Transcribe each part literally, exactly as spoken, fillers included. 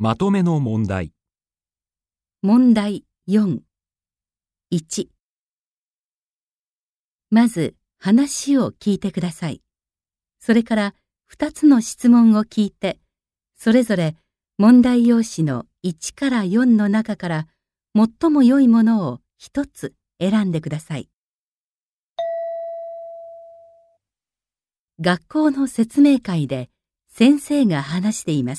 まとめの問題。 問題よん。いち。まず話を聞いてください。それからふたつの質問を聞いて、それぞれ問題用紙のいちからよんの中から最も良いものをひとつ選んでください。学校の説明会で先生が話しています。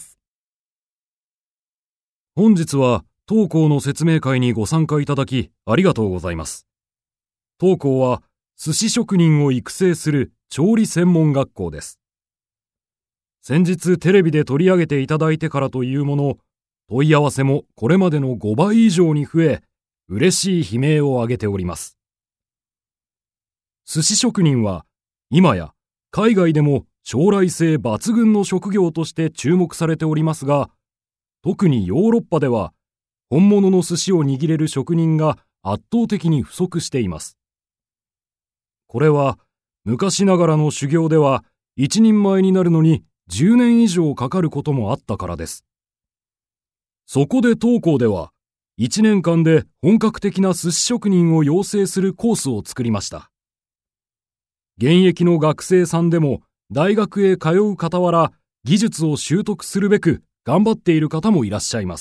本日は当校の説明会にご参加いただきありがとうございます。当校は寿司職人を育成する調理専門学校です。先日テレビで取り上げていただいてからというもの、問い合わせもこれまでのごばい以上に増え、嬉しい悲鳴を上げております。寿司職人は今や海外でも将来性抜群の職業として注目されておりますが、特にヨーロッパでは本物の寿司を握れる職人が圧倒的に不足しています。これは昔ながらの修行では一人前になるのにじゅうねん以上かかることもあったからです。そこで当校ではいちねんかんで本格的な寿司職人を養成するコースを作りました。現役の学生さんでも大学へ通う傍ら技術を習得するべく頑張っている方もいらっしゃいます。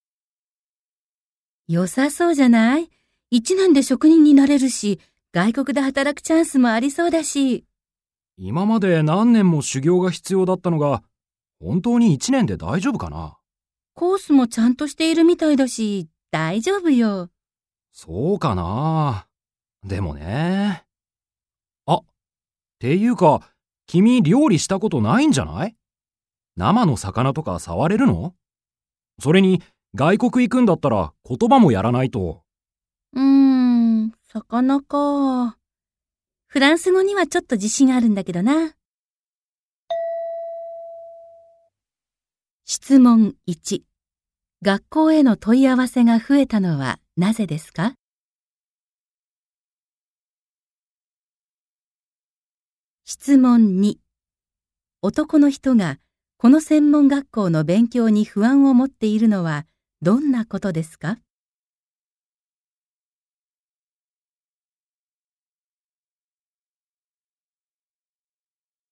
良さそうじゃない？一年で職人になれるし、外国で働くチャンスもありそうだし。 今まで何年も修行が必要だったのが、本当に一年で大丈夫かな？ コースもちゃんとしているみたいだし、大丈夫よ。 そうかな。でもね。あ、っていうか、君料理したことないんじゃない？生の魚とか触れるの？それに外国行くんだったら言葉もやらないと。 うーん、魚か。フランス語にはちょっと自信あるんだけどな。質問いち。学校への問い合わせが増えたのはなぜですか？質問に。男の人がこの専門学校の勉強に不安を持っているのはどんなことですか？